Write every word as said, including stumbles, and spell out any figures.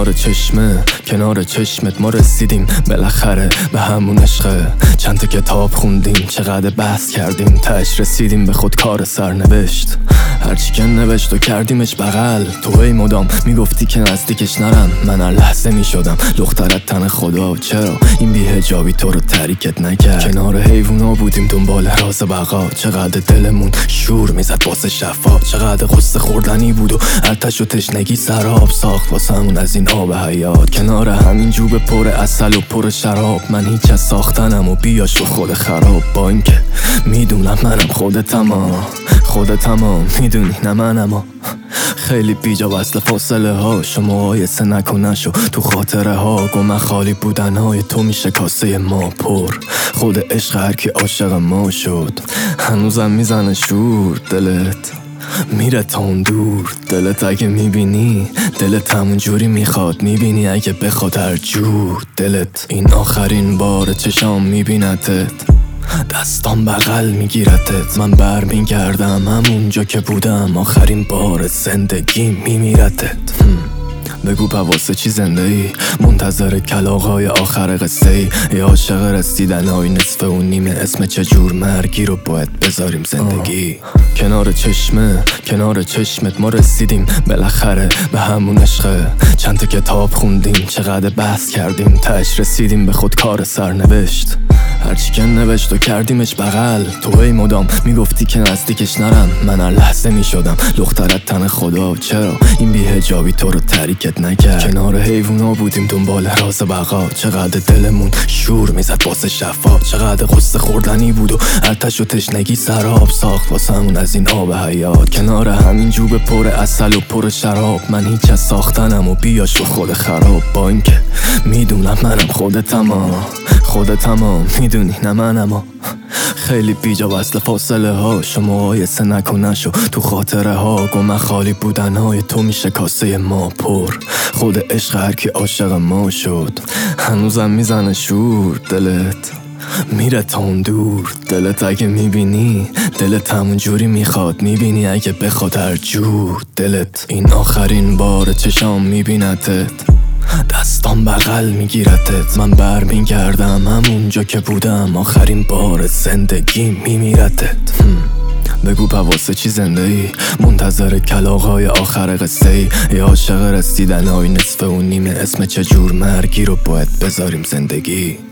کنار چشمه کنار چشمت ما رسیدیم بالاخره به همون عشقه. چند تا کتاب خوندیم، چقدر بحث کردیم، تاش رسیدیم به خود کار سرنوشت. هرچی که نوشت و کردیمش بغل، تو ای مدام میگفتی که نزدیکش نرم. من هر لحظه میشدم دخترت تن خدا. چرا این بی‌حجابی تو رو تریکت نکرد؟ کنار حیوونا بودیم دنبال راز بقا. چقدر دلمون شور میزد واسه شفا، چقدر قصه خوردنی بود و ارتش و تشنگی سراب ساخت واسمون از این آب حیات. کنار همین جوب پر عسل و پر شراب، من هیچ از ساختنم و بیاش و خود خراب. با اینکه میدونم منم خودتم، خودتم میدونی نه منم. خیلی بیجا وصل فاصله ها، شما آیسته نکن نشو تو خاطره ها. گم خالی بودن های تو میشه کاسه ما پر. خود عشق هر کی عاشق ما شد، هنوزم میزنه شور. دلت میره تا اون دور، دلت اگه میبینی دلت همون جوری میخواد. میبینی اگه بخواد هر جور دلت. این آخرین بار چشام میبینتت، دستام بغل میگیرتت. من بر میگردم همونجا که بودم، آخرین بار زندگی میمیرتت. بگو واسه چی زنده ای؟ منتظر کلاغای آخر قصه ای؟ یا عاشق رسیدن های نصف و نیمه؟ اسم چجور مرگی رو باید بذاریم زندگی؟ آه. کنار چشمه کنار چشمت ما رسیدیم بالاخره به همون عشقه. چند تا کتاب خوندیم، چقدر بحث کردیم، تاش رسیدیم به خود کار سرنوشت. هرچی که نوشت و کردیمش بغل، تو ای مدام میگفتی که نزدیکش نرم. من هر لحظه میشدم دخترت تن خدا. چرا این بی‌حجابی تو رو تریکت نکرد؟ کنار حیوونا بودیم دنبال راز بقا. چقدر دلمون شور میزد واسه شفا، چقدر قصه خوردنی بود و ارتش و تشنگی سراب ساخت واسمون از این آب حیات. کنار همین جوب پر عسل و پر شراب، من هیچ از ساختنم و بیاش و خود خراب. با اینکه میدونم منم خودتم، خودتم میدونی نه منم. خیلی بیجا وصل فاصله ها، شما آیسته نکن نشو تو خاطره ها. گم خالی بودن های تو میشه کاسه ما پر. خود عشق هر کی عاشق ما شد، هنوزم میزنه شور. دلت میره تا اون دور، دلت اگه میبینی دلت همون جوری میخواد. میبینی اگه بخواد هر جور دلت. این آخرین بار چشام میبینتت، دستام بغل میگیرتت. من بر میگردم همونجا که بودم، آخرین بار زندگی میمیرتت. بگو واسه چی زنده ای؟ منتظر کلاغای آخر قصه ای؟ یا عاشق رسیدن های نصف و نیمه؟ اسم چجور مرگی رو باید بذاریم زندگی؟